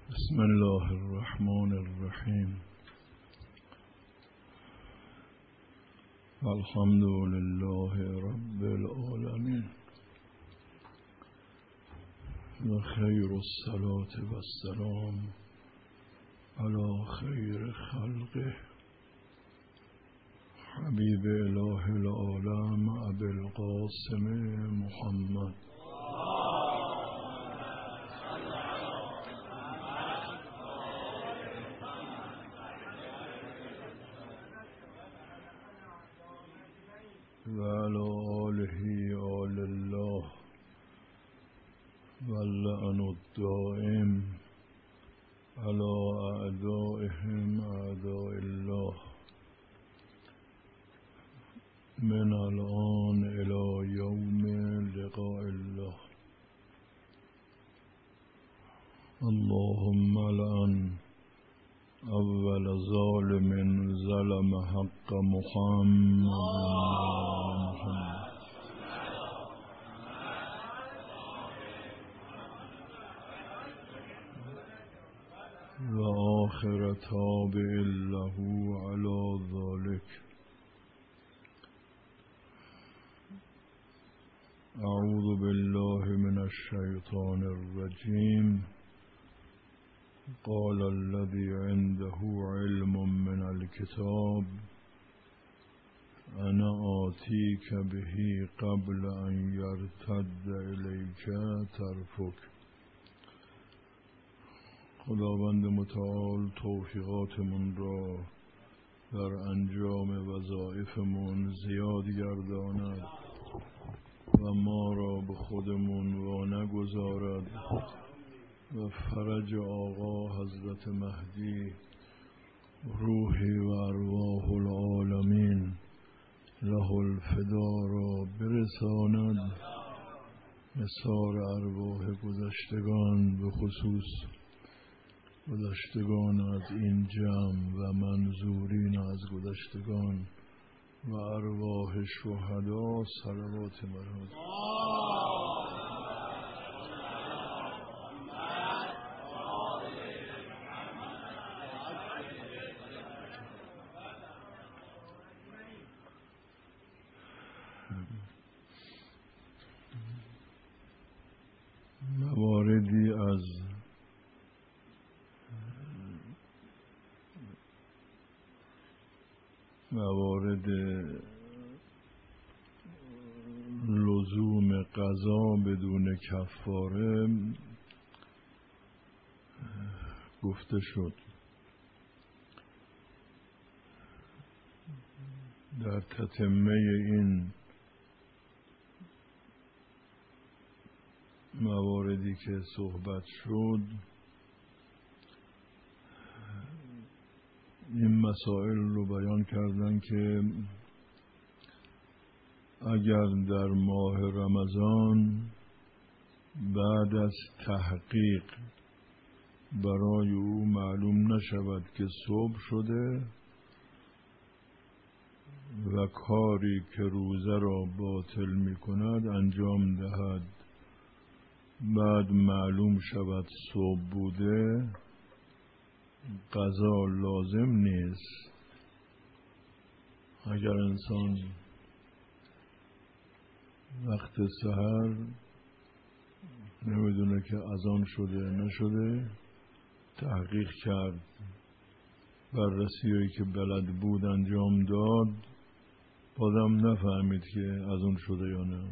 بسم الله الرحمن الرحیم. الحمد لله رب العالمین و خیر الصلاة و السلام علی خیر خلقه حبیب اله العالم ابی القاسم محمد و علی آله آل الله و اللعن الدائم علی اعدائهم اعداء الله من الآن الی یوم لقاء الله. اللهم لعن اول ظالم ظلم حق محمد و آخر تابع له علی ذلك. اعوذ بالله من الشیطان الرجیم. قال الذي عنده علم من الكتاب أنا آتيك به قبل أن يرتد إليك طرفك. خداوند متعال توفیقاتمون را در انجام وظایفمون زیاد گرداند و ما را به خودمون وانگذارد و فرج آقا حضرت مهدی روحی و ارواح العالمین له الفدا را برساند. نثار ارواح گذشتگان به خصوص گذشتگان از این جمع و منظورین از گذشتگان و ارواح شهدا صلوات مرحمت. مواردی از موارد لزوم قضا بدون کفاره گفته شد. در تتمه این مواردی که صحبت شد این مسائل رو بیان کردن که اگر در ماه رمضان بعد از تحقیق برای او معلوم نشود که صبح شده و کاری که روزه را باطل می کند انجام دهد، بعد معلوم شود صبح بوده، قضا لازم نیست. اگر انسان وقت سحر نمیدونه که اذان شده نشده، تحقیق کرد، بررسی‌هایی که بلد بود انجام داد، بازم نفهمید که اذان شده یا نه،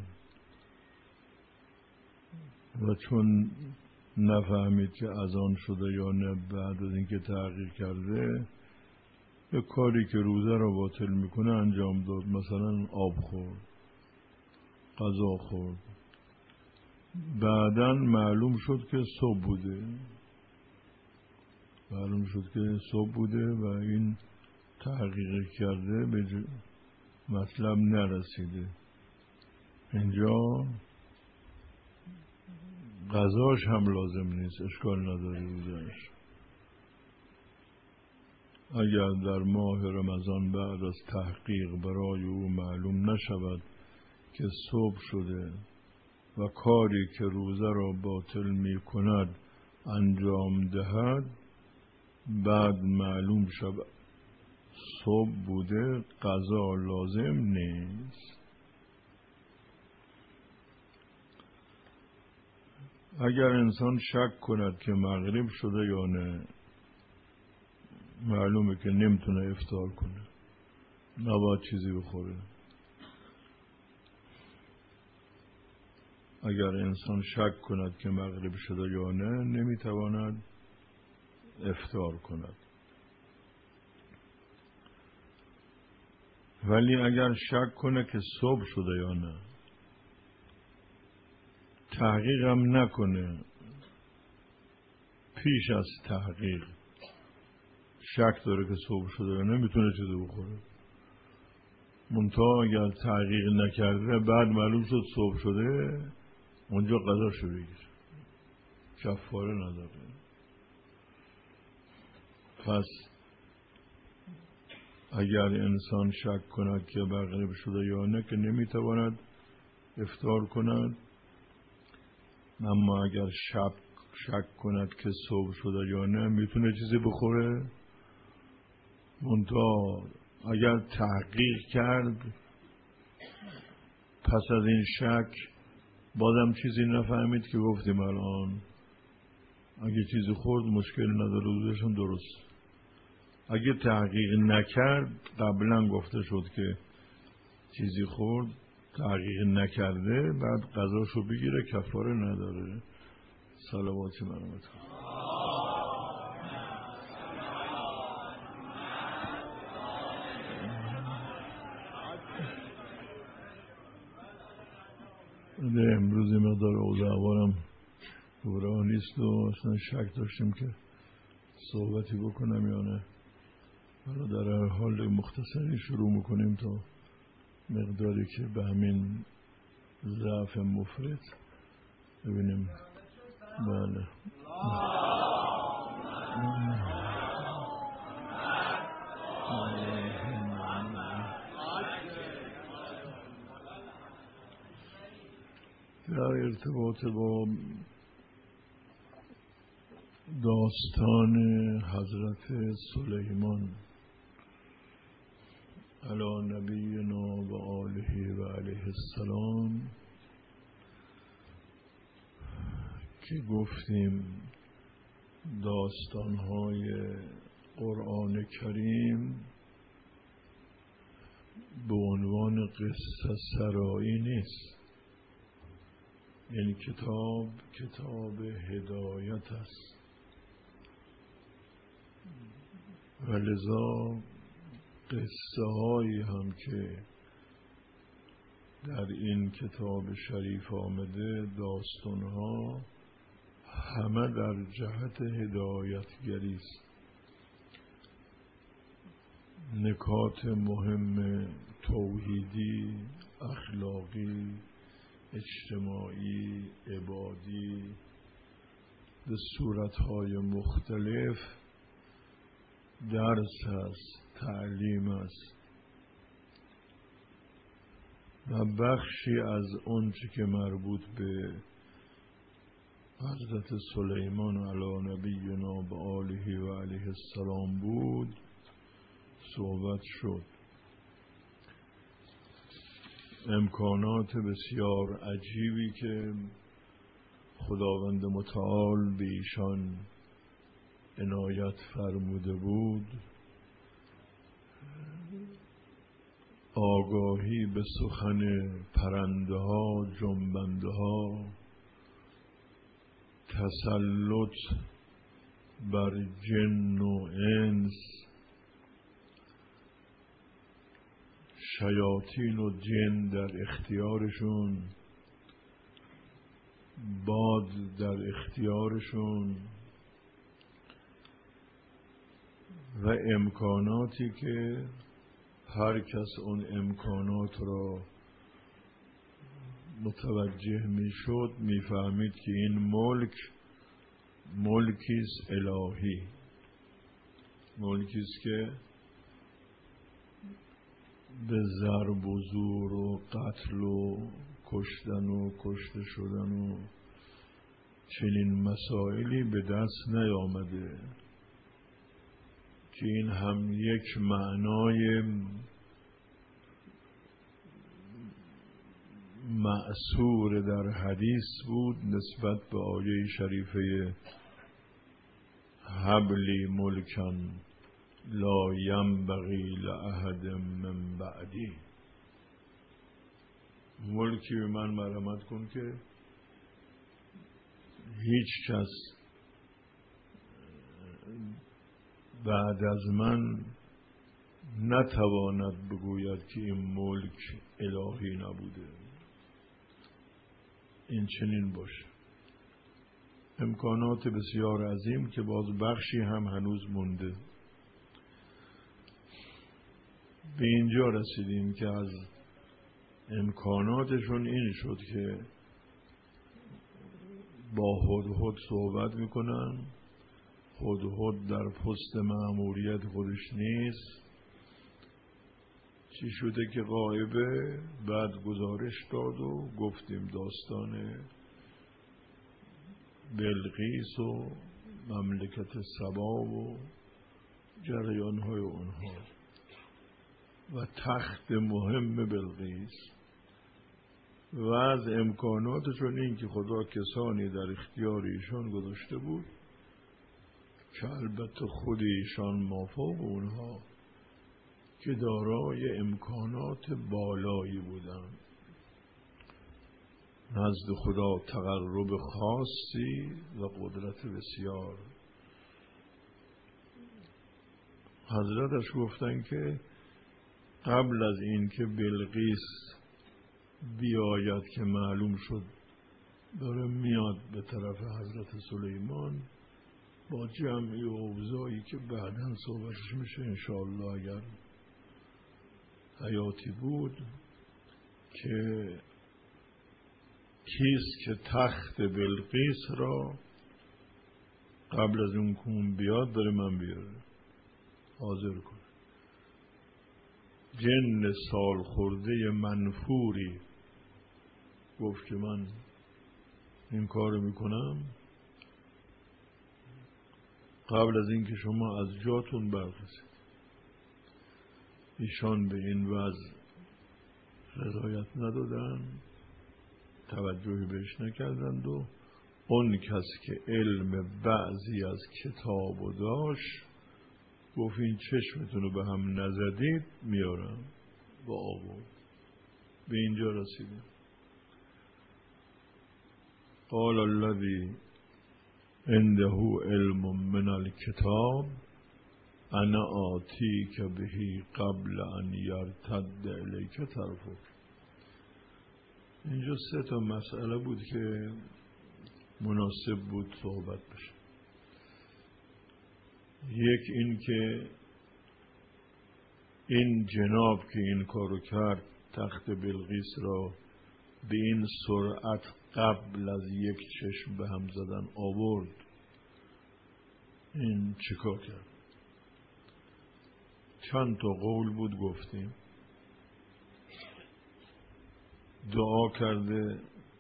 و چون نفهمید که اذان شده یا نه بعد از اینکه تحقیق کرده یه کاری که روزه را باطل میکنه انجام داد، مثلا آب خورد، غذا خورد، بعداً معلوم شد که صبح بوده و این تحقیق کرده به مطلب نرسیده. اینجا قضاش هم لازم نیست، اشکال نداره روزش. اگر در ماه رمضان بعد از تحقیق برای او معلوم نشود که صبح شده و کاری که روزه را باطل می کند انجام دهد بعد معلوم شود صبح بوده، قضا لازم نیست. اگر انسان شک کند که مغرب شده یا نه، معلومه که نمیتونه افطار کنه، نباید چیزی بخوره. اگر انسان شک کند که مغرب شده یا نه، نمیتواند افطار کند. ولی اگر شک کنه که صبح شده یا نه، تحقیق هم نکنه، پیش از تحقیق شک داره که صبح شده یا نه، میتونه چیزی بخوره. منتها اگر تحقیق نکرده بعد معلوم شد صبح شده، اونجا قضاشو بگیر، کفاره نداره. پس اگر انسان شک کند که مغرب شده یا نه، که نمیتواند افطار کند. اما اگر شک کند که صبح شده یا نه، میتونه چیزی بخوره. منتها اگر تحقیق کرد پس از این شک بازم چیزی نفهمید، که گفتیم الان اگه چیزی خورد مشکل نداره، روزشون درست. اگه تحقیق نکرد، قبلا گفته شد که چیزی خورد، تحقیق نکرده، بعد قضاشو بگیره، کفاره نداره. صلوات مرحمت کن. امروز مقدار اوضاعوارم دوره نیست و اصلا شک داشتیم که صحبتی بکنم یا نه. حالا در هر حال مختصری شروع میکنیم تا مقداری که به همین ضعف مفرط ببینیم. بله. در ارتباط با داستان حضرت سلیمان علی نبینا و آله و علیه السلام که گفتیم داستان‌های قرآن کریم به عنوان قصه سرایی نیست. این کتاب هدایت است و لذا قصه هایی هم که در این کتاب شریف آمده، داستان ها همه در جهت هدایتگری است. نکات مهم توحیدی، اخلاقی، اجتماعی، عبادی به صورتهای مختلف درس است، تعلیم است و بخشی از آنچه که مربوط به حضرت سلیمان علی نبینا و آله و علیه السلام بود صحبت شد. امکانات بسیار عجیبی که خداوند متعال به ایشان عنایت فرموده بود، آگاهی به سخن پرنده ها، جنبنده ها، تسلط بر جن و انس، شیاطین و جن در اختیارشون، باد در اختیارشون و امکاناتی که هر کس اون امکانات را متوجه میشد میفهمید که این ملکی است الهی، ملکی است که به ضرب و زور و قتل و کشتن و کشته شدن و چنین مسائلی به دست نیامده که این هم یک معنای مأثور در حدیث بود نسبت به آیه شریفه هبلی ملکن لا ینبغی لأحد من بعدی، ملکی به من مرحمت کن که هیچ کس بعد از من نتواند بگوید که این ملک الهی نبوده. این چنین باشه. امکانات بسیار عظیم که باز بخشی هم هنوز مونده. به اینجا رسیدیم که از امکاناتشون این شد که با هدهد صحبت میکنن. هدهد در پست مأموریت خودش نیست، چی شده که غایبه. بعد گزارش داد و گفتیم داستان بلقیس و مملکت سبا و جریان‌های اونها و تخت مهم بلقیس و از امکاناتشون این که خدا کسانی در اختیار ایشان گذاشته بود که البته خود ایشان مافوق اونها که دارای امکانات بالایی بودند، نزد خدا تقرب خاصی و قدرت بسیار. حضرتش گفتن که قبل از این که بلقیس بیاید که معلوم شد داره میاد به طرف حضرت سلیمان، با جمعی و اوضاعی که بعداً صحبتش میشه انشاءالله اگر حیاتی بود، که کیست که تخت بلقیس را قبل از اون کون بیاد داره من بیاره حاضر کنه. جن سال خورده منفوری گفت که من این کارو میکنم قبل از اینکه شما از جاتون برخیزید. ایشان به این وضع رضایت ندادن، توجهی بهش نکردند و اون کس که علم بعضی از کتابو داشت گفت این چشمتونو به هم نزدید میارم با آورد. به اینجا رسیدیم. قال الذی عنده علم من الکتاب انا آتیک بهی قبل ان یرتد الیک طرفک. اینجا 3 مسئله بود که مناسب بود صحبت بشه. یک این که این جناب که این کارو کرد تخت بلقیس را به این سرعت قبل از یک چشم به هم زدن آورد، این چیکار کرد؟ چند تا قول بود گفتیم. دعا کرده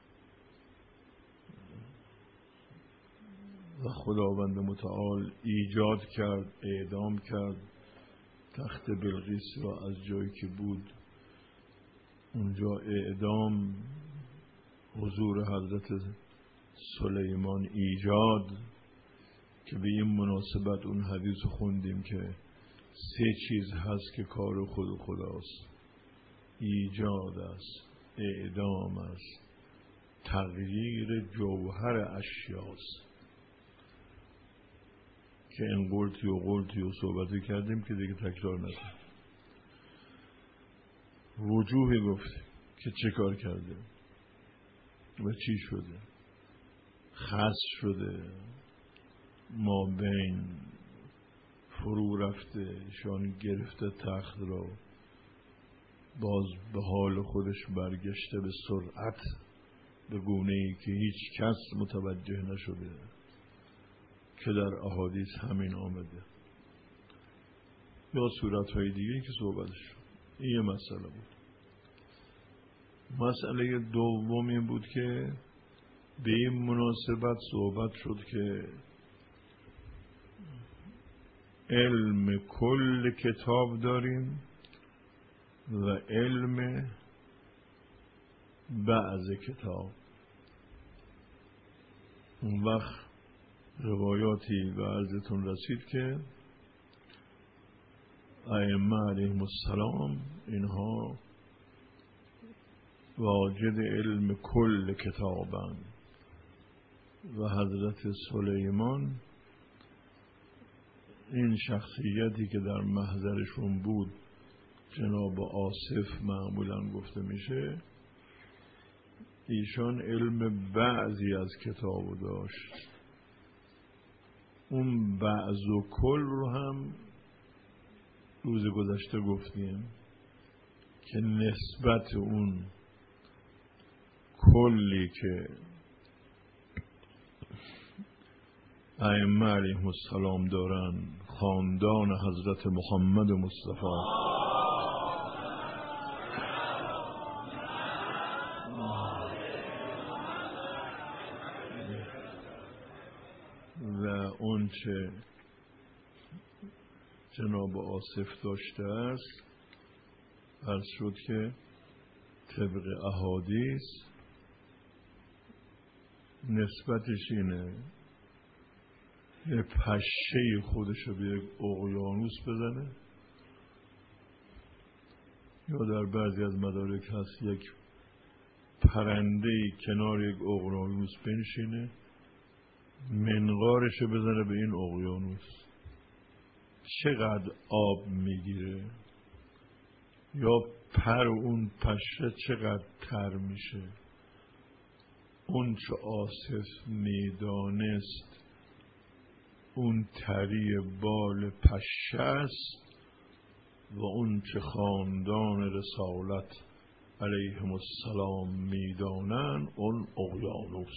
و خداوند متعال ایجاد کرد، اعدام کرد تخت بلقیس را از جایی که بود اونجا اعدام حضور حضرت سلیمان ایجاد، که به این مناسبت اون حدیث خوندیم که 3 چیز هست که کار خود خداست: ایجاد است، اعدام است، تغییر جوهر اشیاست. که این قلتی و صحبتی کردیم که دیگه تکرار نکنیم. وجوهی گفتیم که چه کار کرده و چی شده. خاص شده، ما بین فرو رفته، شان گرفته تخت را، باز به حال خودش برگشته به سرعت به گونه‌ای که هیچ کس متوجه نشده، که در احادیث همین آمده، یا صورت‌های دیگه که صحبتش شد. این یه مسئله بود. مسئله دوم این بود که به این مناسبت صحبت شد که علم کل کتاب داریم و علم بعض کتاب. اون وقت روایاتی به عرضتون رسید که ائمه علیهم السلام اینها واجد علم کل کتابند و حضرت سلیمان این شخصیتی که در محضرشون بود جناب آصف معمولا گفته میشه، ایشان علم بعضی از کتابو داشت. اون بعض و کل رو هم روز گذشته گفتیم که نسبت اون کلی که ائمه علیهم السلام دارن، خاندان حضرت محمد مصطفی و اون چه جناب آصف داشته است، عرض شد که طبق احادیث نسبتش اینه یه پشه خودش رو به یک اقیانوس بزنه، یا در بعضی از مدارک هست یک پرنده‌ای کنار یک اقیانوس بنشینه، منقارش رو بزنه به این اقیانوس، چقدر آب میگیره یا پر اون پشه چقدر تر میشه. اون چه آصف میدانست اون تری بال پشه است و اون چه خاندان رسالت علیهم السلام میدانن اون اقیانوس.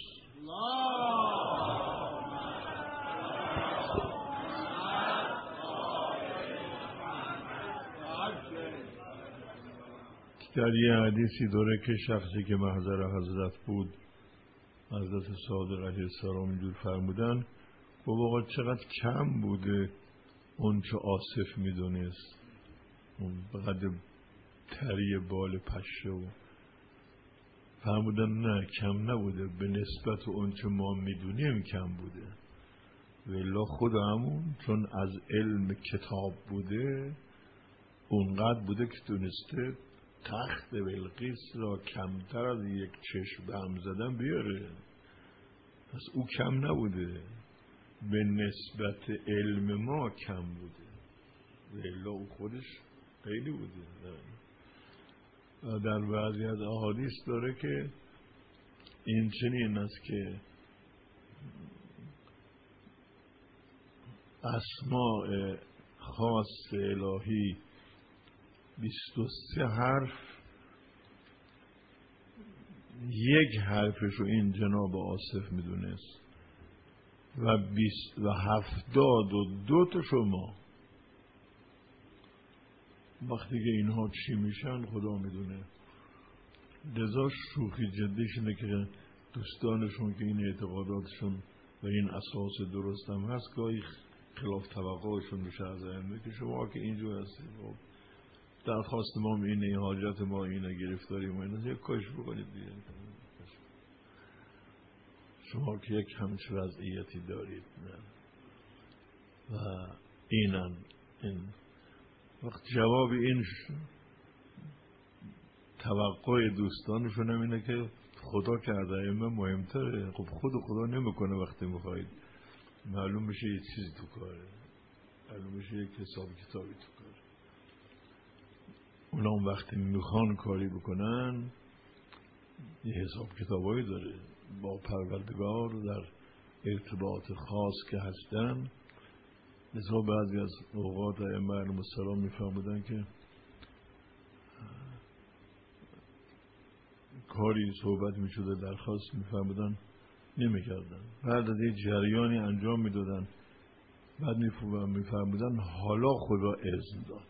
در یه حدیثی داره که شخصی که محضر حضرت بود، حضرت صادق علیه السلام اینجور فرمودن و واقعا چقدر کم بوده اون چه آصف میدونست، اون بقدر تری بال پشه و فرمودن نه کم نبوده، به نسبت اون چه ما میدونیم کم بوده. والله خود همون چون از علم کتاب بوده اونقدر بوده که تونسته تخت بلقیس را کمتر از یک چشم به هم زدن بیاره. پس او کم نبوده، به نسبت علم ما کم بوده، والله او خودش خیلی بوده. در بعضی از احادیث داره که این چنین است که اسماء خاص الهی 23 حرف، یک حرفش رو این جناب آصف میدونست و 72 تا شما. وقتی که اینها چی میشن خدا میدونه. لذا شوخی جدیش اینه که دوستانشون که این اعتقاداتشون و این اساس درست هم هست گاهی خلاف توقعشون میشه از ائمه که شما که اینجور هستید، درخواست ما اینه، حاجت ما اینه، گرفتاری ما اینه، یک کاش بکنید دیگه. شما که یک همچه وضعیتی دارید نه. و این وقت جواب این توقع دوستانشون هم اینه که خدا کرده ائمه مهمتره. خب خود خدا نمیکنه وقتی میخواید، معلوم بشه یه چیزی تو کاره، معلوم بشه یک حساب کتابی تو کاره. اونا هم وقتی میخوان کاری بکنن یه حساب کتابایی داره با پروردگار در ارتباط خاص که هستن. لذا بعضی از اوقات ائمه علیهم السلام میفرمودن که کاری صحبت میشده درخواست میفرمودن نمیکردن، بعد از یه جریانی انجام میدادن، بعد میفرمودن حالا خدا اذن داد،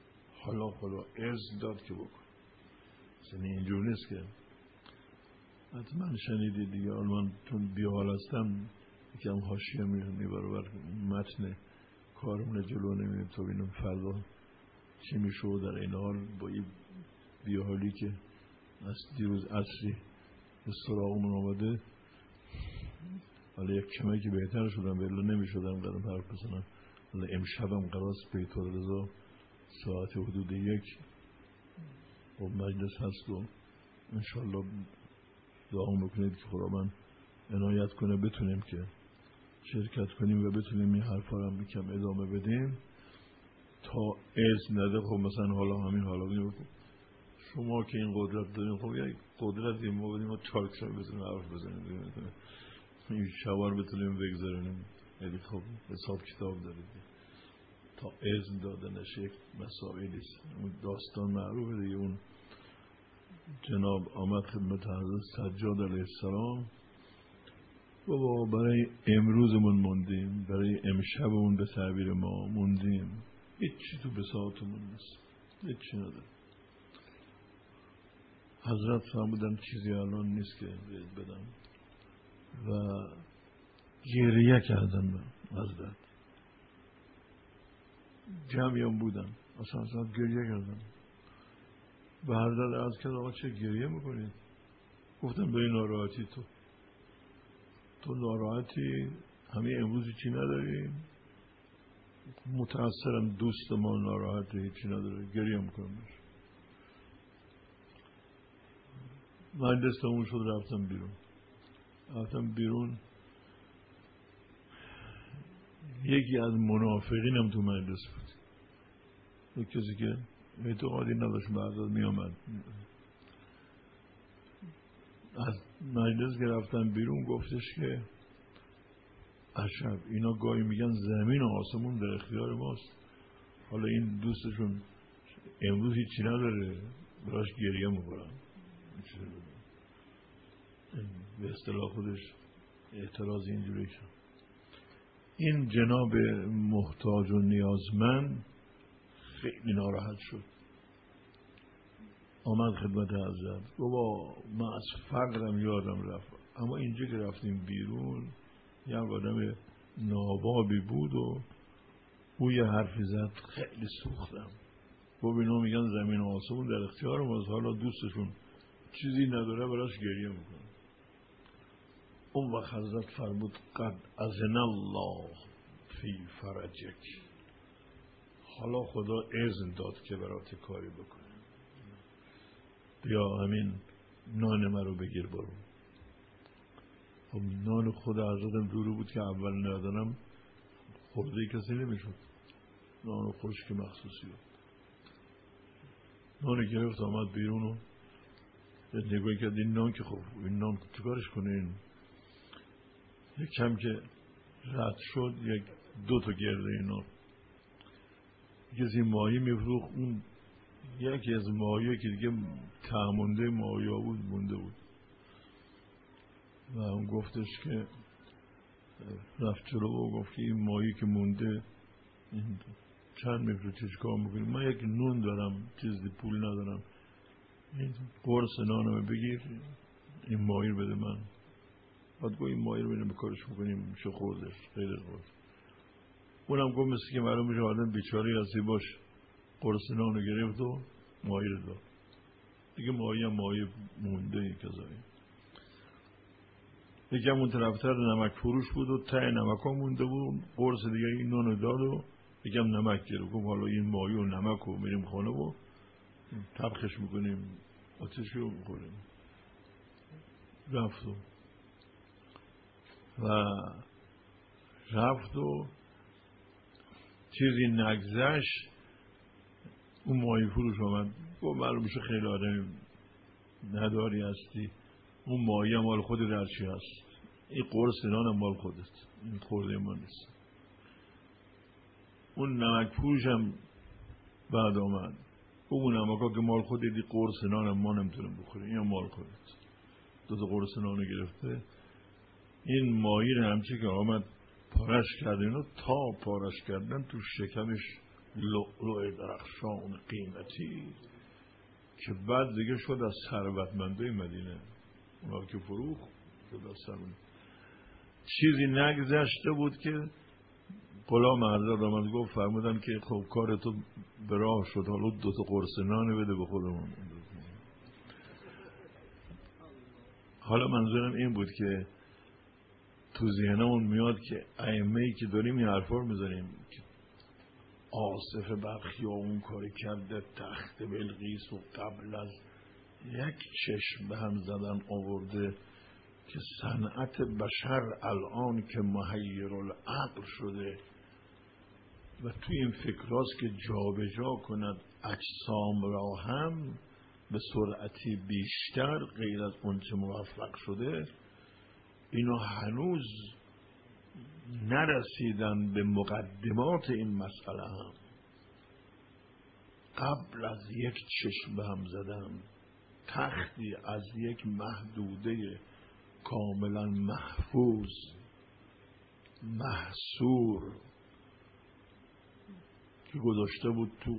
حالا خدا اذن داد که بکن. یعنی اینجور نیست که حتما شنیدید دیگه. من چون بیحال هستم یکم حاشیه میبرم متن کارمون جلو نمیریم تا ببینم فردا چی میشه. در این حال با این بیحالی که از دیروز عصری به سراغمون آمده، حالا یک کمی که بهتر شدم ولی نمیشدم قدم حرف بزنم. حالا امشبم قرار پیتور رضا ساعت حدود 1 و مجلس هست و انشالله دعا میکنید که خداوند عنایت کنه بتونیم که شرکت کنیم و بتونیم این حرفا رو هم یکم ادامه بدیم تا اذن نده. خب مثلا حالا شما که این قدرت دارین، خب یک قدرتی ما بدیم ما 4 سال بتونیم حرف بزنیم، این شوار بتونیم بگذاریم. یعنی خب حساب کتاب دارید تا اذن دادنش یک مسائلی است. اون داستان معروفه دیگه. اون جناب آمد خدمت حضرت سجاد علیه السلام، بابا برای امروزمون موندیم، برای امشبمون به تعبیر ما موندیم، هیچی تو بساطمون نیست، هیچی نداره. حضرت فرمودن چیزی الان نیست که بدم و گریه کردن حضرت. جمعی هم بودن اصلا گریه کردن. به حضرت عرض کرد آقا چه گریه میکنید؟ گفتم به ناراحتی تو ناراحتی؟ همه امروز چی نداریم؟ متأثرم دوست ما ناراحته، هیچی نداره، گریه میکنم. مجلس تموم شد رفتم بیرون. یکی از منافقینم تو مجلس بود، یک کسی که اعتقادی نداشت به حضرت میامد. از مجلس که رفتم بیرون گفتش که عجب اینا گاهی میگن زمین و آسمون در اختیار ماست، حالا این دوستشون امروز هیچی نداره براش گریه میکنن. به اصطلاح خودش اعتراض اینجوری کرد. این جناب محتاج و نیازمند خیلی ناراحت شد، آمد خدمت حضرت. بابا من از فقرم یادم رفت، اما اینجا که رفتیم بیرون یک آدم نابابی بود و او یه حرفی زد خیلی سوختم. بابا اینا میگن زمین و آسمون در اختیار ماست، حالا دوستشون چیزی نداره براش گریه میکنه. اون وقت حضرت فرمود قد اذن الله فی فرجک، حالا خدا اذن داد که برات کاری بکنه، بیا همین نان من رو بگیر برو. خب نان خود حضرتم دوره بود که اول ندارم خورده کسی نمیشد، نان خشک مخصوصی بود. نان گرفت آمد بیرون و نگاه کرد این نان که خب این نان چیکارش کنه؟ این یک کم که رد شد یک 2 تا گرده نان کسی ماهی میفروخت، اون یکی از ماهی که دیگه تهمونده ماهی ها بود مونده بود و اون گفتش که رفت جلو و گفت که این ماهی که مونده این چند میفروخت چیکار میکنی؟ من یک نون دارم چیزی پول ندارم، این قرص نانمه بگیر این ماهی رو بده من. بعد گوی این ماهی رو بینه بکارش میکنیم چه خوردش خیلی خورد. اونم گفت مثل که معلوم میشه آدم بیچاری هستی باش، قرص نان رو گرفت و ماهی رو داد دیگه. ماهی هم ماهی مونده یک کذایی. یکی هم اون طرفتر نمک فروش بود و ته نمک ها مونده بود، قرص دیگه این نان رو داد و یکی هم نمک گرفت. گفت حالا این ماهی و نمک رو میریم خانه و تبخش میکنیم آتشی رو میخوریم. رفت و چیزی نگذشت اون ماهی فروش آمد گفت معلوم میشه خیلی آدمی نداری هستی، اون ماهی هم مال خود درچی هست، این قرص نان هم مال خودت، این خورده ما نیست. اون نمک فروش هم بعد آمد اون نمک ها که مال خودت، این قرص نان هم ما نمیتونیم بخوریم، این هم مال خودت. 2 تا قرص نان رو گرفته. این ماهی رو همچی که آمد پارش کردن و تا پارش کردن تو شکمش لؤلؤ درخشان قیمتی که بعد دیگه شد از ثروتمندای مدینه. اونا که فروخت دستمون چیزی نگذشته بود که غلام حضرت آمد گفت فرمودن که خب کار تو به راه شد، حالا 2 قرص نان بده به خودمون. حالا منظورم این بود که تو ذهنمون میاد که ائمه‌ای که داریم این حرفا رو می‌زنیم که آصف بلخی اون کاری کرده، تخت بلقیس و قبل از یک چشم به هم زدن آورده که صنعت بشر الان که محیر العقل شده و توی این فکراست که جابجا کند اجسام را هم به سرعتی بیشتر غیر از اون چه موفق شده، اینا هنوز نرسیدن به مقدمات این مسئله هم. قبل از یک چشم به هم زدن تختی از یک محدوده کاملا محفوظ محصور که گذاشته بود تو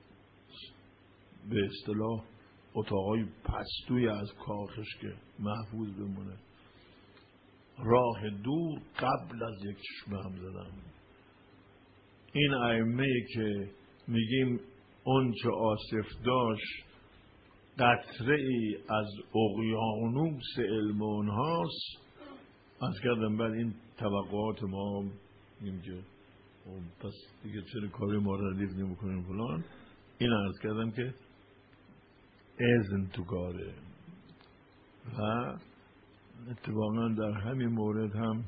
به اصطلاح اتاقای پستوی از کاخش که محفوظ بمونه، راه دور قبل از یک چشم به هم زدن. این ائمه‌ای که میگیم اون چه آصف داشت قطره ای از اقیانوس علم اونهاست، از کردم بعد این توقعات ما میگیم که پس دیگه چرا کاری ما رو ردیف نمی‌کنیم فلان. این عرض کردم که اذن تو کاره. و اتفاقا در همین مورد هم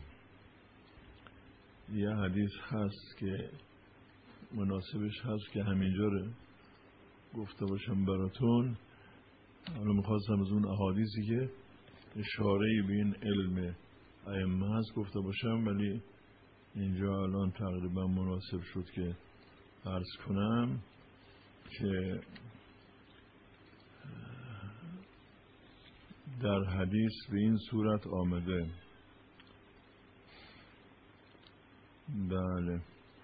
یه حدیث هست که مناسبش هست که همینجا رو گفته باشم براتون. حالا میخواستم از اون احادیثی که اشاره‌ای به این علم ائمه هست گفته باشم، ولی اینجا الان تقریبا مناسب شد که عرض کنم که در حدیث به این صورت آمده. بله،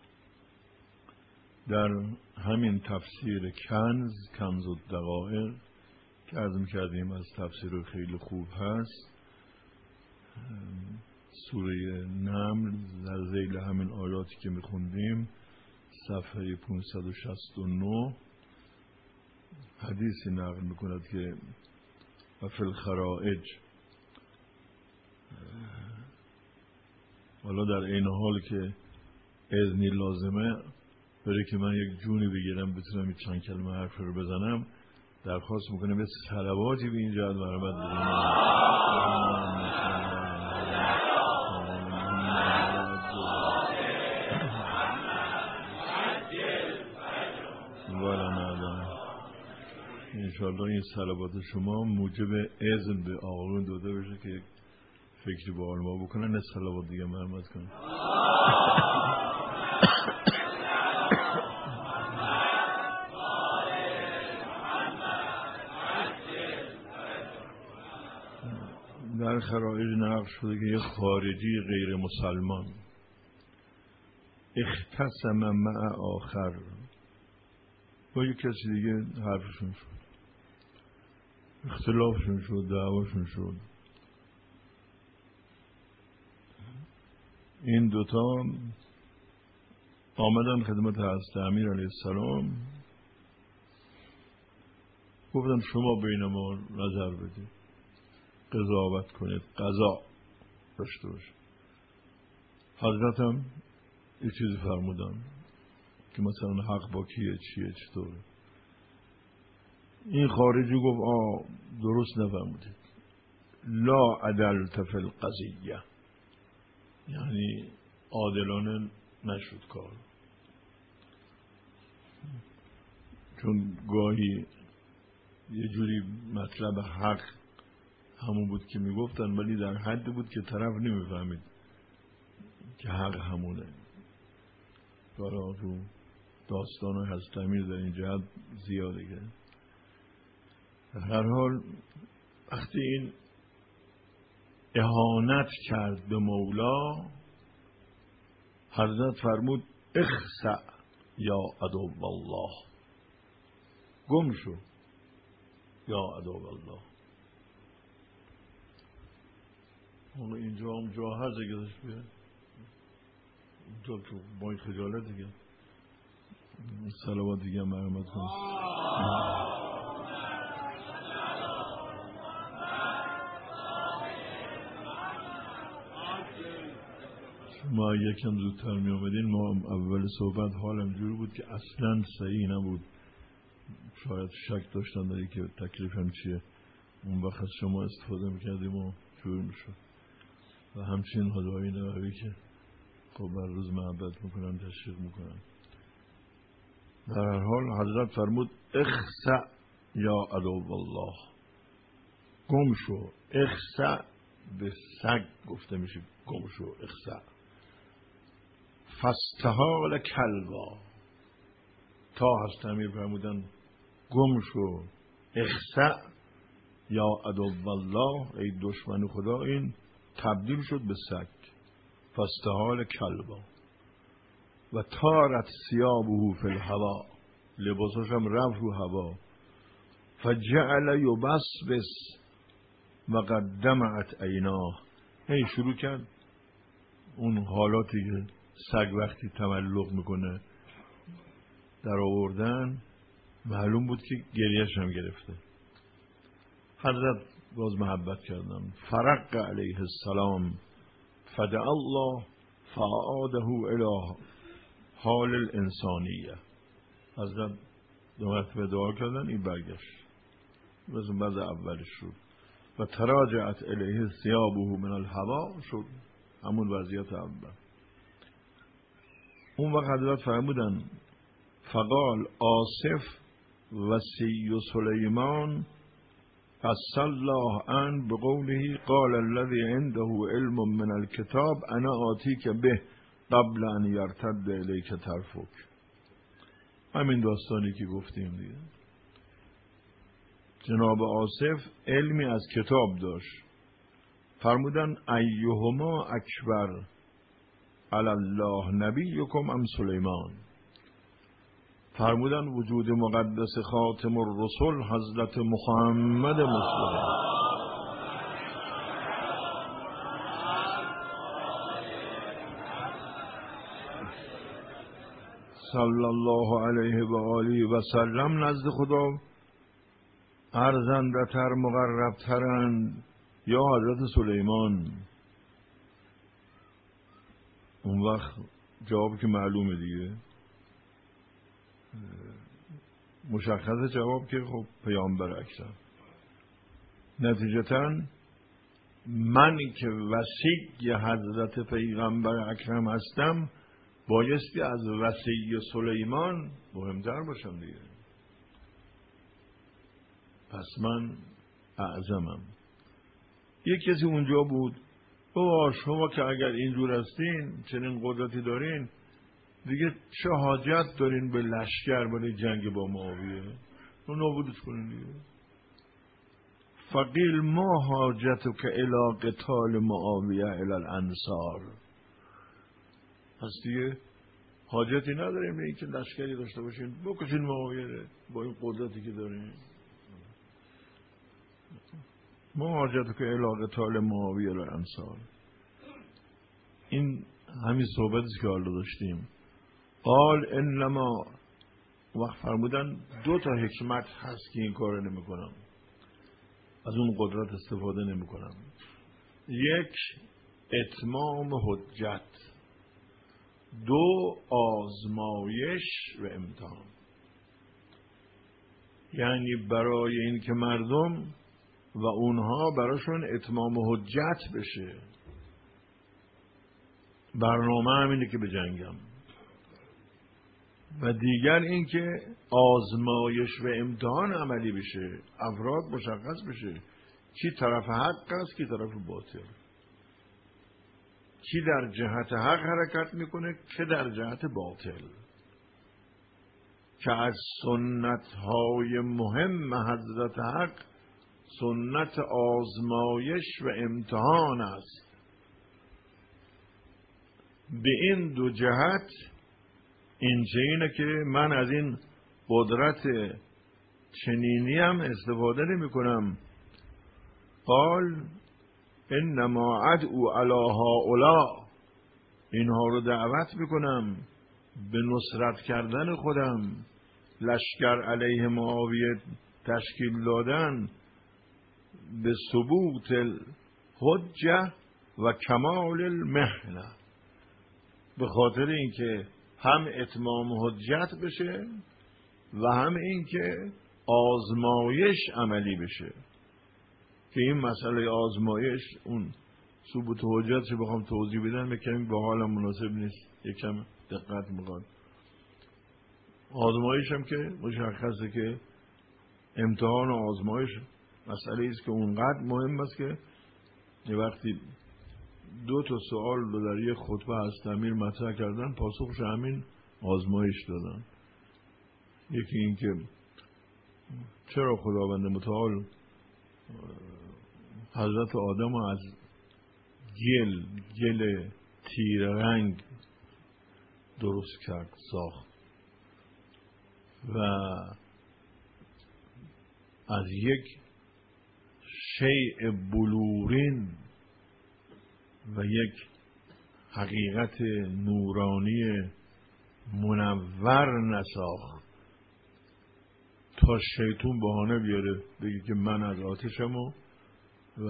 در همین تفسیر کنز الدقائق که عرض می‌کردیم از تفسیر خیلی خوب هست، سوره نمل در ذیل همین آیاتی که می‌خوندیم صفحه 569 حدیثی نقل می‌کند که و فی الخرائج، حالا در این حال که اذنی لازمه برای که من یک جونی بگیرم بتونم این چند کلمه حرف رو بزنم، درخواست میکنم به صلواتی به این جهت مرحمت بزنم. انشاءالله این صلوات شما موجب اذن به آقایون داده بشه که فکری با علما بکنن، نه صلوات دیگه مرحمت کنن. در خرائج نقل شده که یک خارجی غیر مسلمان اختصم مع آخر، با یک کسی دیگه حرفشون شد، اختلافشون شد، دعواشون شد. این دوتا آمدن خدمت حضرت امیر علیه السلام، گفتن شما بین ما نظر بدید، قضاوت کنید، قضا داشته باشید. حضرت هم یه چیزی فرمودن که مثلا حق با کیه، چیه، چطوره. این خارجی گفت درست نفهمودید، لا عدلت فی القضیه، یعنی عادلانه نشد کار. چون گاهی یه جوری مطلب حق همون بود که میگفتن، ولی در حد بود که طرف نمیفهمید که حق همونه. حالا تو داستان حضرت امیر در این جهت زیاده که در هر حال وقتی این اهانت کرد به مولا، حضرت فرمود اخسع یا عدو الله، گم شو یا عدو الله. حالا اینجا هم جا هست دیگه داشت بیاد اینجا تو با این خجالت دیگه صلوات دیگه مرحمت کنید. ما یکم زودتر می آمدین، ما اول صحبت حالم جوری بود که اصلا صحیح نبود، شاید شک داشتن داری که تکلیفم چیه. اون وقت از شما استفاده میکردیم و جور میشد و همچین خدایی نبوی که خب بر روز محبت میکنن تشویق میکنن. در هر حال حضرت فرمود اخسع یا عدو الله، گم شو. اخسع به سگ گفته میشه گم شو، اخسع. فاستحال کلبا، تا هست امیر فرمودن گم شو اخسع یا عدو الله، ای دشمن خدا. این تبدیل شد به سگ. فاستحال کلبا و تارت ثیابه فی الهوا، لباسش هم رفت رو هوا. فجعل یبسبس و قد دمعت عیناه، این شروع کرد اون حالاتی که سگ وقتی تملق میکنه در آوردن، معلوم بود که گریهش هم گرفته. حضرت باز محبت کردن. فرق علیه السلام فدع الله فعاده الی حال الانسانیه. حضرت دو مرتبه دعا کردن، این برگشت مثل بعد اولش شد. و تراجعت الیه ثیابه من الهوا، شد همون وضعیت اول. اون وقت حضرت فرمودن فقال آصف وصی سلیمان قص الله عنه بقوله قال الذي عنده علم من الكتاب انا آتیک به قبل ان یرتد الیک طرفک. همین داستانی که گفتیم دیگه. جناب آصف علمی از کتاب داشت. فرمودن ایهما اکبر علی الله نبیکم ام سلیمان. فرمودن وجود مقدس خاتم الرسل حضرت محمد مصطفی صلی الله علیه و آله و سلم نزد خدا ارزنده تر مقرب ترند یا حضرت سلیمان. اون وقت جواب که معلومه دیگه، مشخص جواب که خب پیامبر اکرم. نتیجتا من که وصی حضرت پیغمبر اکرم هستم بایستی از وصی سلیمان مهمتر باشم دیگه. پس من اعظمم. یک کسی اونجا بود شما که اگر اینجور هستین چنین قدرتی دارین دیگه چه حاجت دارین به لشکر برای جنگ با معاویه؟ رو نابودش کنین دیگه. فقیل ما حاجتو که الی قتال معاویه الی الانصار. پس دیگه حاجتی نداریم به این که لشکری داشته باشین بکشین معاویه با این قدرتی که دارین. ما حاجتو که الی قتال معاویه الی الانصار. این همین صحبتی که حالا داشتیم. قال انما، وقت فرمودن دو تا حکمت هست که این کار نمی کنم، از اون قدرت استفاده نمی کنم. یک، اتمام حجت. دو، آزمایش و امتحان. یعنی برای این که مردم و اونها براشون اتمام حجت بشه، برنامه همینه که به جنگم. و دیگر این که آزمایش و امتحان عملی بشه، افراد مشخص بشه کی طرف حق است کی طرف باطل، کی در جهت حق حرکت میکنه که در جهت باطل. که از سنت های مهم حضرت حق سنت آزمایش و امتحان است. به این دو جهت این اینه که من از این قدرت چنینی هم استفاده نمی کنم. قال انما ادعو علی هؤلاء، اینها رو دعوت میکنم به نصرت کردن خودم، لشکر علیه معاویه تشکیل دادن، به ثبوت الحجه و کمال المحنه، به خاطر اینکه هم اتمام حجت بشه و هم اینکه آزمایش عملی بشه. که این مسئله آزمایش، اون ثبوت حجت رو بخوام توضیح بدم یکم با حالم مناسب نیست، یکم دقت میخواد. آزمایش هم که مشخصه که امتحان و آزمایش مسئله است که اونقدر مهم است که یه وقتی 2 سوال رو در یک خطبه از امیر مطرح کردن، پاسخش همین آزمایش دادن. یکی این که چرا خداوند متعال حضرت آدم از گل تیر رنگ درست کرد، ساخت، و از یک شیء بلورین و یک حقیقت نورانی منور نساخت تا شیطون بهانه بیاره بگه که من از آتشم و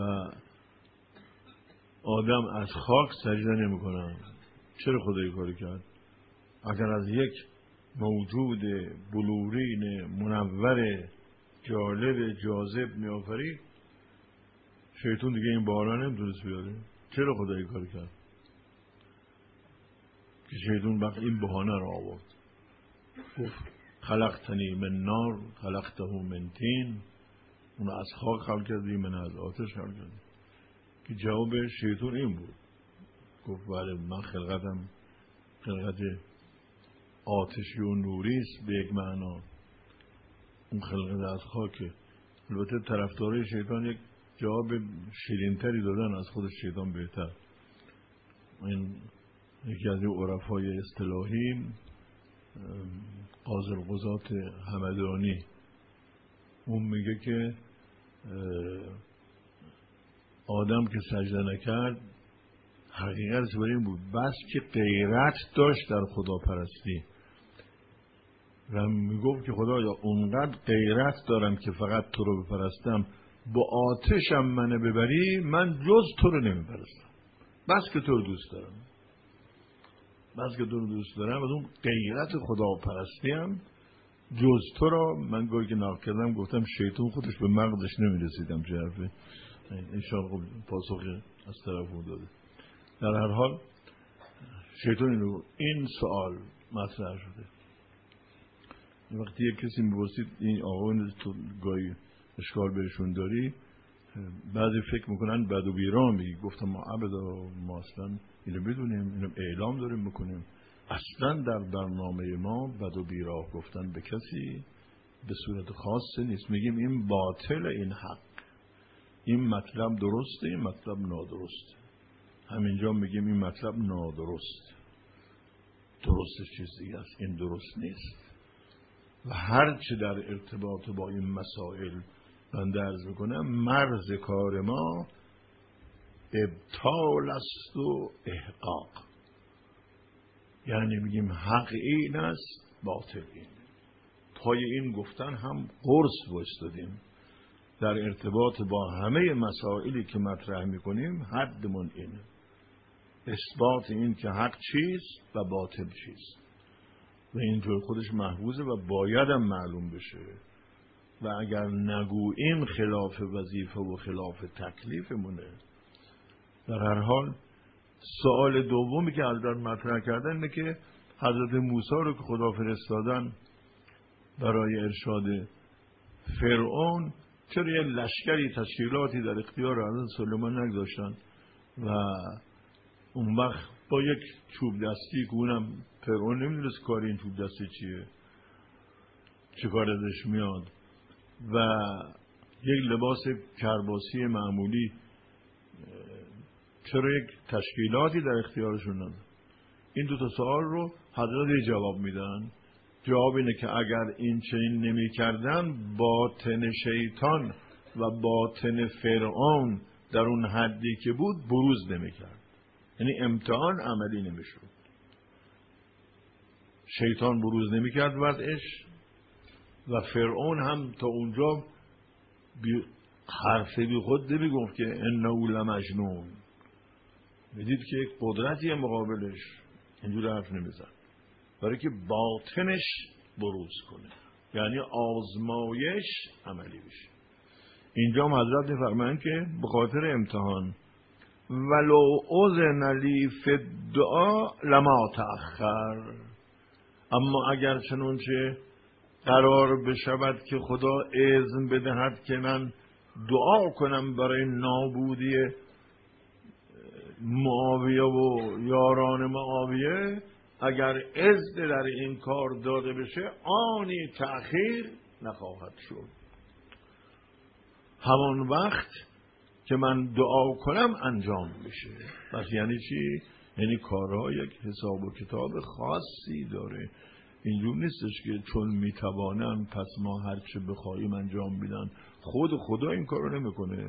آدم از خاک سجده نمی کنم. چرا خدای کاری کرد؟ اگر از یک موجود بلورین منور جالب جاذب می آفرید، شیطون دیگه این بهانه نمیتونست بیاره. چرا خدای کاری کرد؟ که شیطون وقت این بهانه را آورد، گفت خلقتنی من نار خلقته من طین، اون از خاک خلق کردی، من از آتش خلق کردی. که جواب شیطون این بود، گفت بله من خلقتم خلقت آتشی و نوری است به یک معنا، اون خلقت از خاکه. البته طرفدارای شیطان یک جواب شیرین‌تری دادن، از خود شیطان بهتر. این یکی از عرفای اصطلاحی، قاضی القضات همدانی، اون میگه که آدم که سجده نکرد حقیقتش برای این بود بس که غیرت داشت در خداپرستی و میگفت که خدایا اونقدر غیرت دارم که فقط تو رو بپرستم، با آتشم منو ببری من جز تو رو نمیپرستم، بس که تو رو دوست دارم، بس که تو رو دوست دارم. از اون غیرت خداپرستی هم جز تو را من گوی که نقل کردم گفتم شیطون خودش به مغزش نمیرسیدم چه حرفه. انشاءالله پاسخی از طرف اون داده. در هر حال شیطان این سوال مطرح شده. وقتی یک کسی میپرسید این آقایون تو گاهی اشکال بهشون داری، بعضی فکر میکنن بد و بیراه میگی. گفتم ما ابدا، ما اصلا اینو بدونیم، اینو اعلام داریم میکنیم، اصلا در برنامه ما بد و بیراه گفتن به کسی به صورت خاصه نیست. میگیم این باطل، این حق، این مطلب درسته، این مطلب نادرسته. همینجا میگیم این مطلب نادرست، درست چیز دیگه است، این درست نیست. و هر چه در ارتباط با این مسائل بنده عرض میکنم، مرز کار ما ابطال است و احقاق. یعنی میگیم حق این است، باطل این. پای این گفتن هم قرص وایستادیم. در ارتباط با همه مسائلی که مطرح میکنیم حدمون اینه، اثبات این که حق چیست و باطل چیست و اینطور خودش محفوظه و بایدم معلوم بشه. و اگر نگوییم خلاف وظیفه و خلاف تکلیفمونه. در هر حال سوال دومی که حضرت مطرح کردن اینه که حضرت موسی رو که خدا فرستادن برای ارشاد فرعون، چرا یه لشکری تشکیلاتی در اختیار حضرت سلیمان نگذاشتن و اون وقت با یک چوب دستی که اونم فرعون نمیدونست کار این چوب دستی چیه، چه کار ازش میاد، و یک لباس کرباسی معمولی، چرا یک تشکیلاتی در اختیارشون ندارن؟ این 2 سوال رو حضرت جواب میدن. جواب اینه که اگر این چنین نمی کردن، باطن شیطان و باطن فرعون در اون حدی که بود بروز نمیکرد، یعنی امتحان عملی نمیشد. شیطان بروز نمیکرد وضعش و فرعون هم تا اونجا حرف بی خود نمیگفت که انه لمجنون. میدید که یک قدرتی مقابلش، اینجور حرف نمیزد، برای که باطنش بروز کنه، یعنی آزمایش عملی بشه. اینجا حضرت میفرمایند که به خاطر امتحان ولو اذن لی فی الدعاء لما تأخر، اما اگر چنانچه قرار بشود که خدا اذن بدهد که من دعا کنم برای نابودی معاویه و یاران معاویه، اگر اذن در این کار داده بشه آنی تأخیر نخواهد شد. همان وقت که من دعا کنم انجام بشه. پس یعنی چی؟ یعنی کارها یک حساب و کتاب خاصی داره. اینجور نیستش که چون میتوانن پس ما هرچه بخواهیم انجام میدن. خدا این کارو نمیکنه.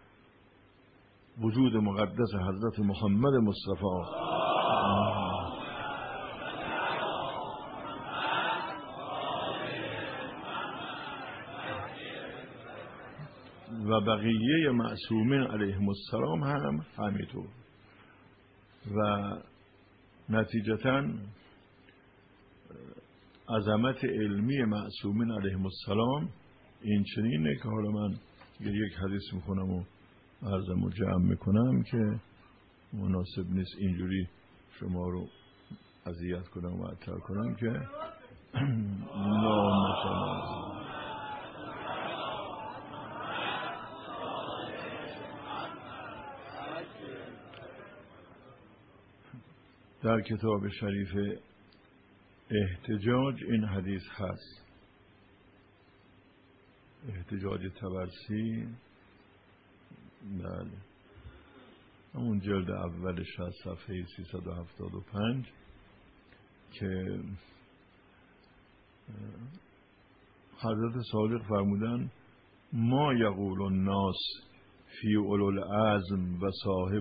وجود مقدس حضرت محمد مصطفی و بقیه معصومین علیهم السلام هم همینطور. و نتیجتاً عظمت علمی معصومین علیهم السلام این چنینه که حالا من یک حدیث میخونم و عرضمو جمع میکنم که مناسب نیست اینجوری شما رو اذیت کنم و عطر کنم که در کتاب شریف احتجاج این حدیث هست. احتجاج طبرسی، بله، همون جلد اولش از صفحه 375 که حضرت صادق فرمودن ما یقول الناس فی اولو العزم و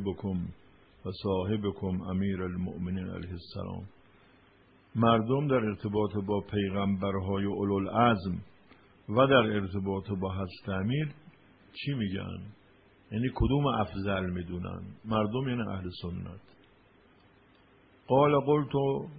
صاحبکم امیر المؤمنین علیه السلام. مردم در ارتباط با پیغمبرهای اولو العزم و در ارتباط با حضرت امیر چی میگن؟ یعنی کدوم افضل میدونن؟ مردم یعنی اهل سنت. قال قلت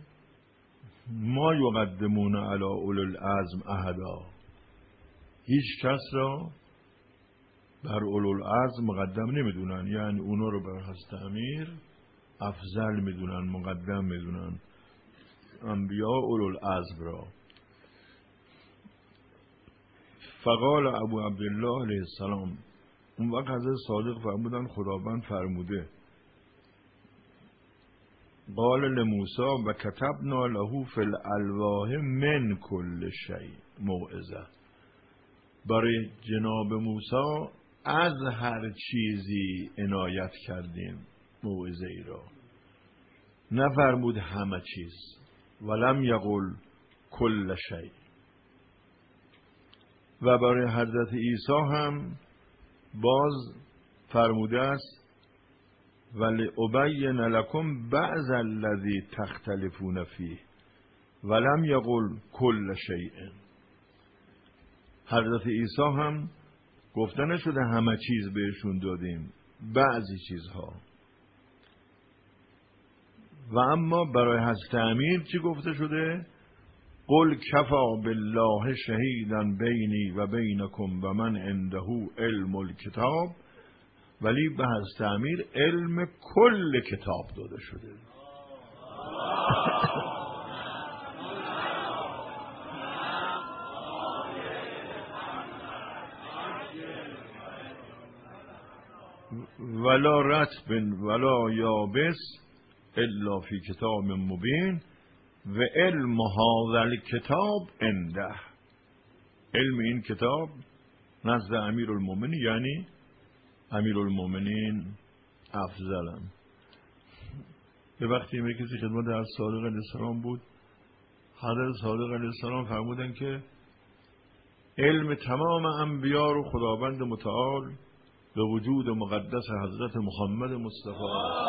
ما یقدمون علی اولو العزم احدا. هیچ کس را بر اولو العزم مقدم نمیدونن، یعنی اونا رو بر حضرت امیر افضل میدونن، مقدم میدونن، انبیاء اولو العزم را. فقال ابو عبدالله علیه السلام، اون وقت حضرت صادق فرمودن خداوند فرموده قال لموسی و کتبنا له فی الالواح من کل شیء موعظه. برای جناب موسی از هر چیزی عنایت کردیم موعظه ای را، نفرمود همه چیز، ولم یقل کل شیء. و برای حضرت عیسی هم باز فرموده است ولی ابین لکم بعض الذی تختلفون فیه ولم یقل کل شیء. حضرت عیسی هم گفته نشده همه چیز بهشون دادیم، بعضی چیزها. و اما برای حضرت امیر چی گفته شده؟ قل کفا بالله شهیدا بینی و بینکم و من عنده علم الکتاب. ولی به حضرت امیر علم کل کتاب داده شده. ولا رطب ولا یابس الا فی کتاب مبین و علم هذا الکتاب عنده. علم این کتاب نزد امیرالمومنین، یعنی امیرالمومنین افضلم. به وقتی یک کسی خدمت از صادق علیه السلام بود، حضرت صادق علیه السلام فرمودن که علم تمام انبیا رو خداوند متعال به وجود مقدس حضرت محمد مصطفی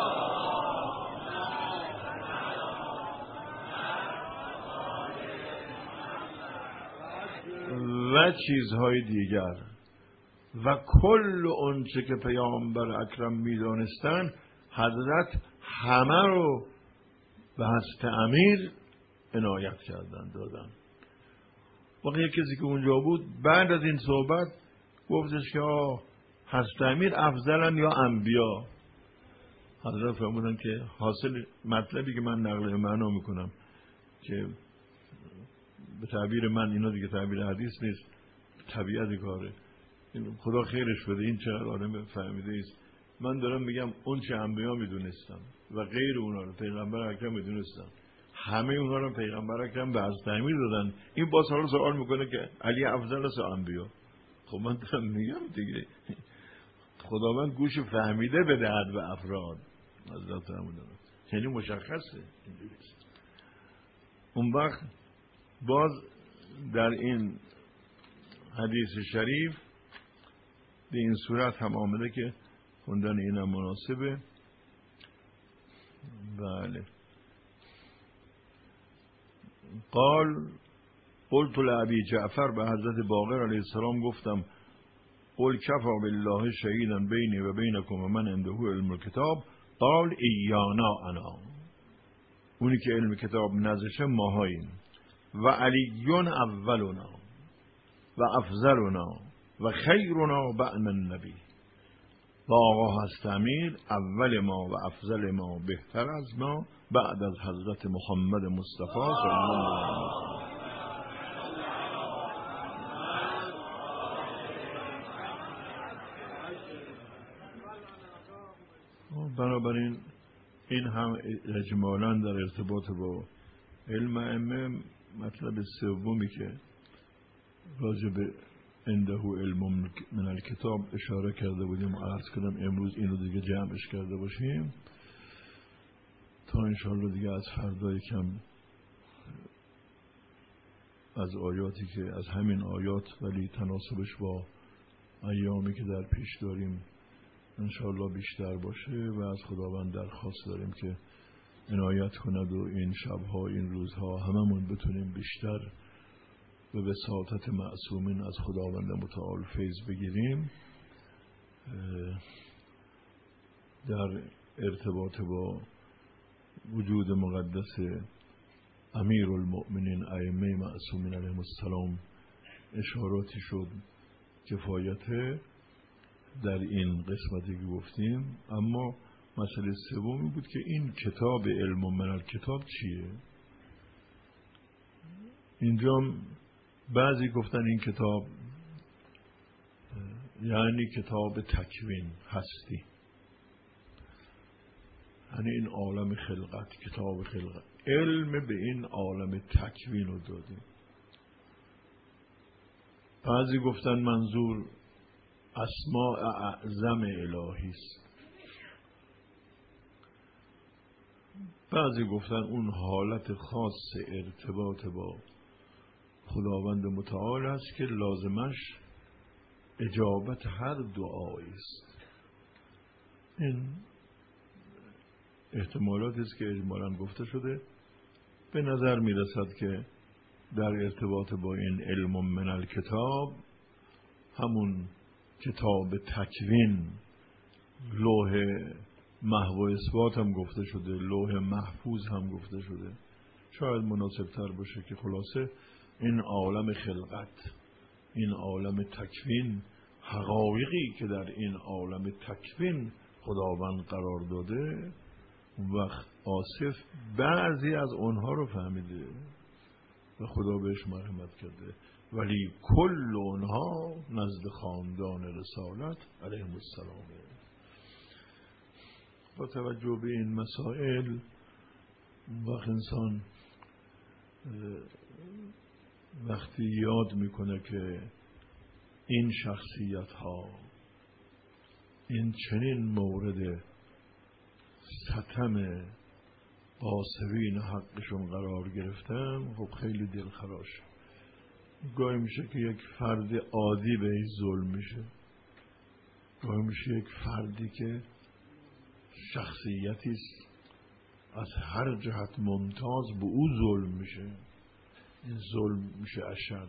و چیزهای دیگر و کل اونچه که پیامبر اکرم میدانستن حضرت همه رو به حضرت امیر عنایت کردن دادن. وقتی یک کسی که اونجا بود بعد از این صحبت گفتش که حضرت امیر افضلن یا انبیا؟ حضرت فرمودن که حاصل مطلبی که من نقل معنا میکنم که به تعبیر من اینا دیگه تعبیر حدیث نیست، طبیعت کاره، خدا خیرش بده این چقدر آدم فهمیده است. من دارم میگم اون چه انبیا میدونستم و غیر اونا رو پیغمبر اکرم میدونستم، همه اونا رو پیغمبر اکرم به حضرت امیر دادن. این باز حالا سوال میکنه که علی افضل است انبیا؟ خب من دارم میگم دیگه خداوند گوش فهمیده بدهد به افراد. حضرت فرمودن یعنی مشخصه اینجوری است. اون وقت باز در این حدیث شریف به این صورت هم آمده که خوندن اینم مناسبه. بله. قلت لأبی جعفر، به حضرت باقر علیه السلام گفتم قل کفا بالله شهیدا بینی و بینکم و من عنده علم الکتاب قال ایانا انا، اونی که علم کتاب نزشه ماهاییم، و علیون اولنا و افضلنا و خیرنا بعد النبی، و آقا هست امیر اول ما و افضل ما بهتر از ما بعد از حضرت محمد مصطفی صلی الله علیه و بنابراین این هم اجمالاً در ارتباط با علم ائمه. مطلب سومی که راجع به عنده علم من الکتاب اشاره کرده بودیم و عرض کردم امروز اینو دیگه جمعش کرده باشیم تا انشاءالله دیگه از فردا کم از آیاتی که از همین آیات ولی تناسبش با ایامی که در پیش داریم انشاءالله بیشتر باشه و از خداوند درخواست داریم که عنایت کند و این شبها این روزها هممون بتونیم بیشتر به وساطت معصومین از خداوند متعال فیض بگیریم. در ارتباط با وجود مقدس امیر المؤمنین ائمه معصومین علیهم السلام اشاراتی شد کفایته در این قسمتی که گفتیم. اما مسئله سومی بود که این کتاب علم من الکتاب چیه؟ اینجا بعضی گفتن این کتاب یعنی کتاب تکوین هستی، یعنی این عالم خلقت، کتاب خلقت، علم به این عالم تکوین رو دادیم. بعضی گفتن منظور اسماء اعظم الهی است، بعضی گفتن اون حالت خاص ارتباط با خداوند متعال است که لازمش اجابت هر دعایی است. این احتمالاتی است که اجمالاً گفته شده. به نظر می رسد که در ارتباط با این علم من الکتاب همون کتاب تکوین، لوح محو و اثبات هم گفته شده، لوح محفوظ هم گفته شده، شاید مناسب تر باشه که خلاصه این عالم خلقت، این عالم تکوین، حقایقی که در این عالم تکوین خداوند قرار داده، اون وقت آصف بعضی از اونها رو فهمیده و خدا بهش مرحمت کرده، ولی کل اونها نزد خاندان رسالت علیهم السلام. با توجه به این مسائل وقت انسان وقتی یاد میکنه که این شخصیت ها این چنین مورد ستم قاصرین حقشون قرار گرفتن، خب خیلی دلخراش. گاهی میشه که یک فرد عادی به این ظلم میشه، گاهی میشه یک فردی که شخصیتی است از هر جهت ممتاز، به او ظلم میشه، این ظلم میشه اشد.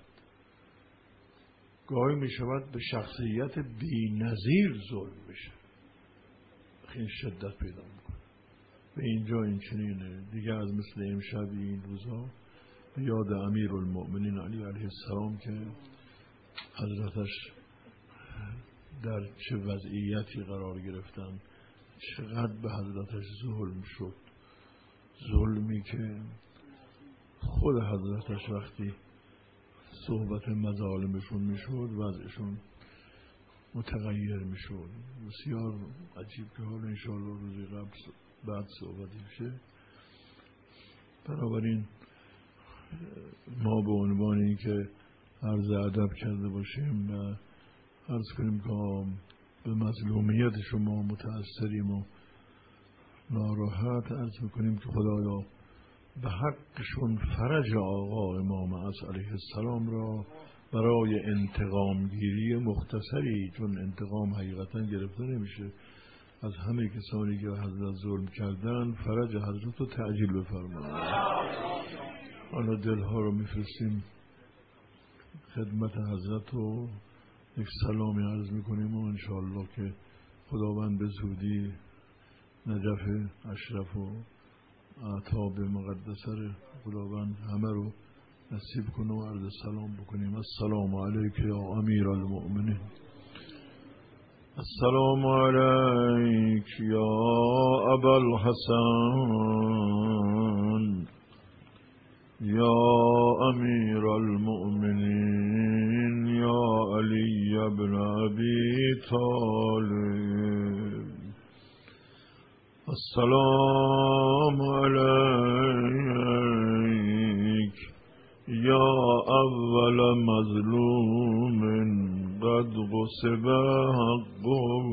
گاهی میشود به شخصیت بی‌نظیر ظلم میشه، این شدت پیدا میکنه. به اینجا این چنینه دیگه. از مثل امشب این روزا به یاد امیرالمؤمنین علی علیه السلام که حضرتش در چه وضعیتی قرار گرفتن، چقدر به حضرتش ظلم شد، ظلمی که خود حضرتش وقتی صحبت مظالمشون میشد وضعشون متغیر میشد. بسیار عجیب که حال انشاءالله روزی بعد صحبتی میشه. بنابراین ما به عنوان این که عرض ادب کرده باشیم و عرض کنیم که به مظلومیت شما متأثریم و ناراحت، عرض میکنیم که خدایا به حقشون فرج آقا امام عصر علیه السلام را برای انتقام گیری مختصری، چون انتقام حقیقتا گرفته نمیشه از همه کسانی که حضرت ظلم کردن، فرج حضرت رو تعجیل بفرمایید. حالا دلها رو میفرستیم خدمت حضرت و یک سلامی عرض میکنیم و انشاءالله که خداوند به زودی نجف اشرف و اعتاب مقدسه خداوند همه رو نصیب کنه و عرض سلام بکنیم. السلام علیک یا امیر المؤمنین، السلام علیک یا ابا الحسن، یا امیر المؤمنین، یا علی ابن ابی طالب. السلام علیک یا اول مظلوم قد غصب حقه.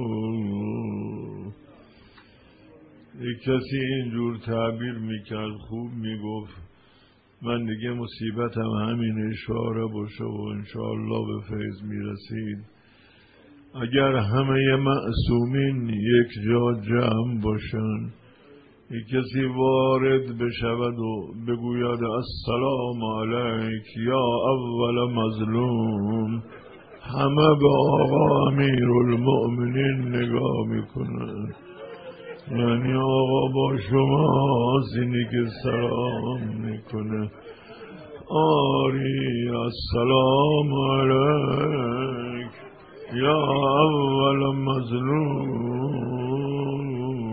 یک کسی اینجور تعبیر میکرد، خوب میگفت من دیگه مصیبتم همین اشاره باشه و انشاءالله به فیض میرسید. اگر همه معصومین یک جا جمع باشن، یک کسی وارد بشود و بگوید السلام علیک یا اول مظلوم، همه به آقا امیرالمؤمنین نگاه میکنن، یعنی آقا با شما اینی که سلام میکنه. آری السلام علیک یا اول مظلوم.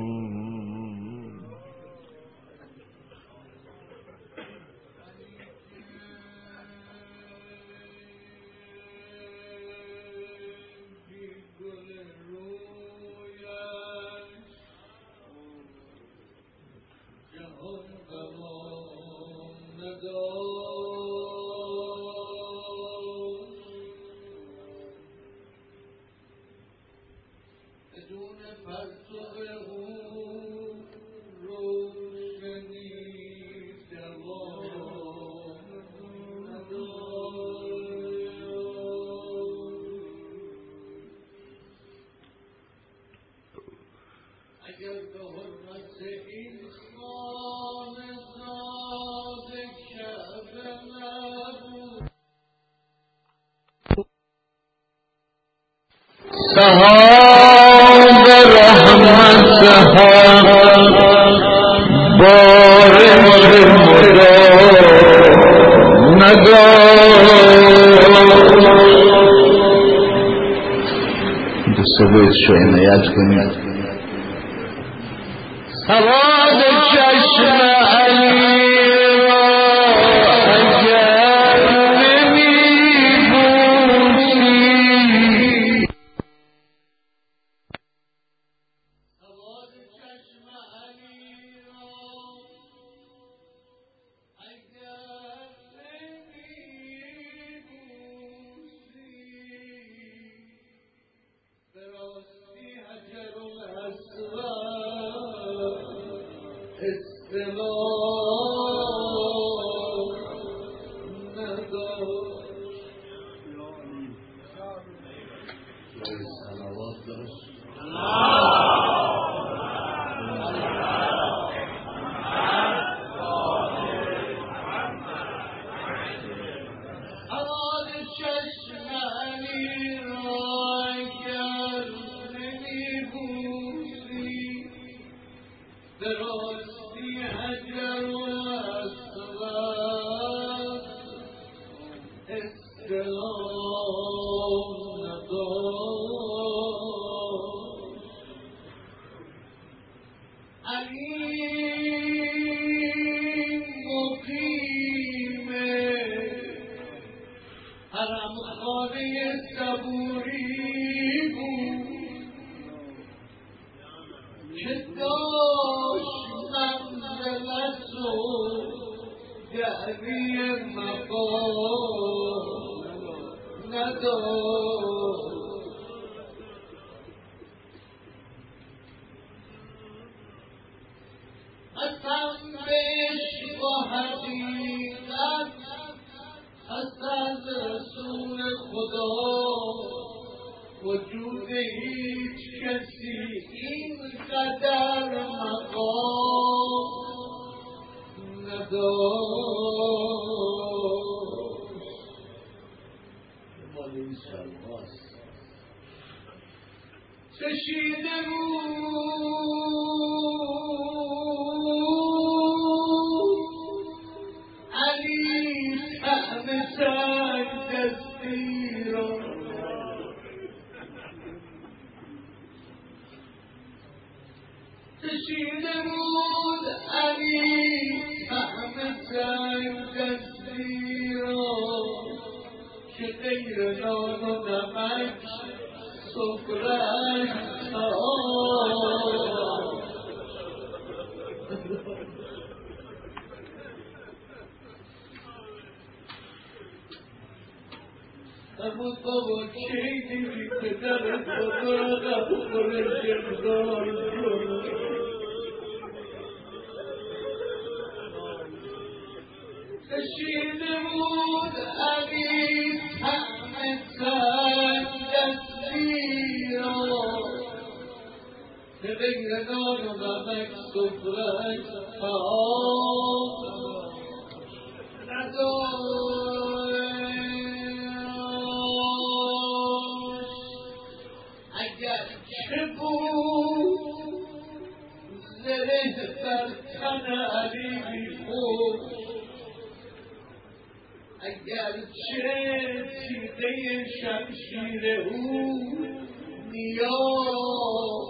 سحاب رحمت حق بارش مدام نداشت. دو سه بیتشو عنایت کنید. سواد چشم علی استوا صلوات داشت. وجود هیچ کسی اینقدر مقام نداشت. مال این شلواست کشیده بود علی طعم سنگ دستی را، کشیده بود علی طعم سنگ دستی را که غیر نان و نمک سفره‌اش اما بابا کی دیدی پدرت بزرگم خورش امضای کنه؟ کشیده بود علی طعم سنگ دستی را که غیر نان و نمک سفره‌اش طعام نداشت. اگر چه بود زره بر تن علی می‌خورد، اگر چه تیغه شمشیر او نیاز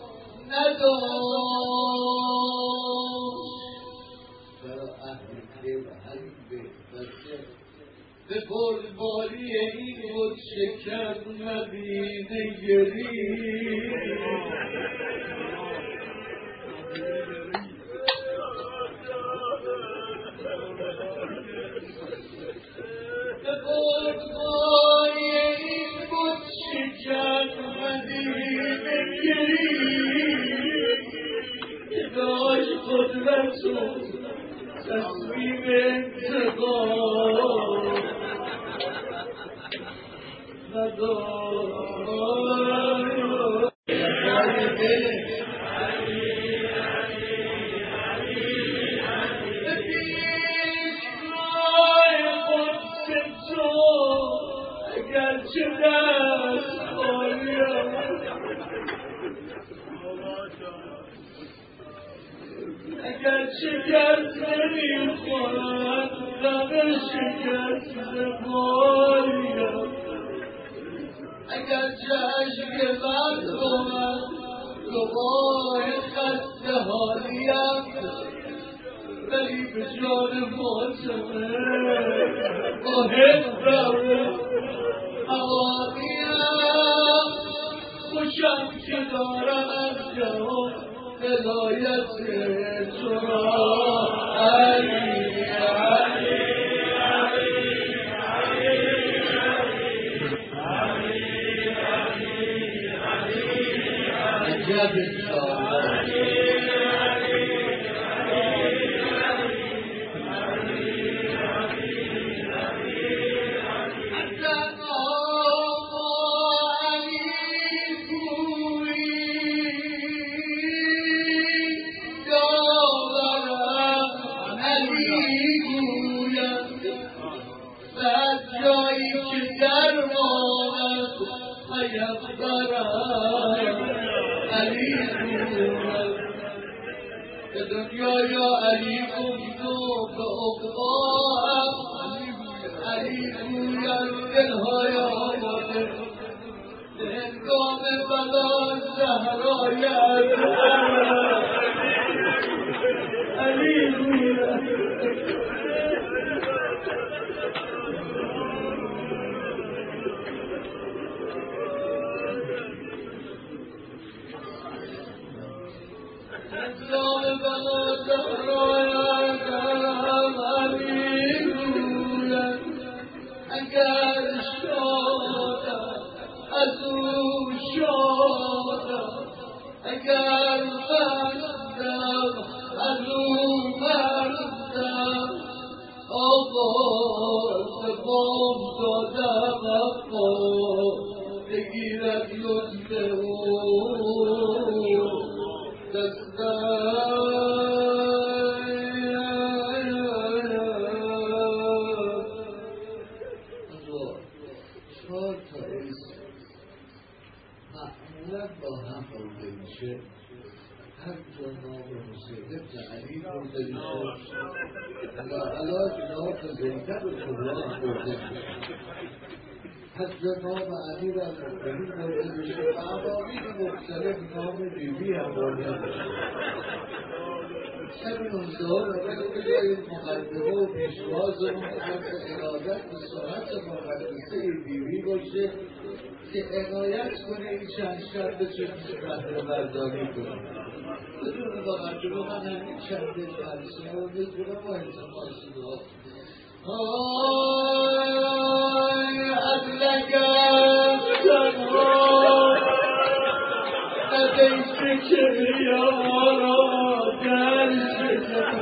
نداشت. برای اهل دل همین بهتره به بلبالی این بود شکر مدینه گرید. به بلبالی این بود شکر مدینه گرید که داشت قدرت و تصمیم انتقام نداشت. اگر شکست نمیخورم دم شکست باریم، اگر چشم من کنم دوباره خسته حالیم، ولی به جان فاطمه محبم حوالیم. خوشم که دارم از جهان هدایت تو را علی علی علی علی علی علی پیغمبرم علی گویم به دنیا یا علی گفت و به عقباهم علی گویم دلهای آماده به هنگام بلا زهرای علی گویم هنگام بلا زهرای علی گویم اگر شادم از او شادم اگر مردم از او مردم آواز بام دادم اما بگیرد لطف او هر جا نام حسین ابن علی برده میشه علا جناب زیدن کبرا برده میشه هر جا نام امیر المؤمنین برده میشه و عوامین مختلف نام بیبی هم برده میشه همین اونجا اگر بگویید مقدمه و پیشواز اون عرض ارادت به سنت مقدسه بیبی باشه که عنایت کنه این چند شب به چه بهره برداری کنه بدون واقعا جلو من همین چند جلسه رو بگیرم و التماس دعا آی ادلگم تنها ندیس کبریارا در شکر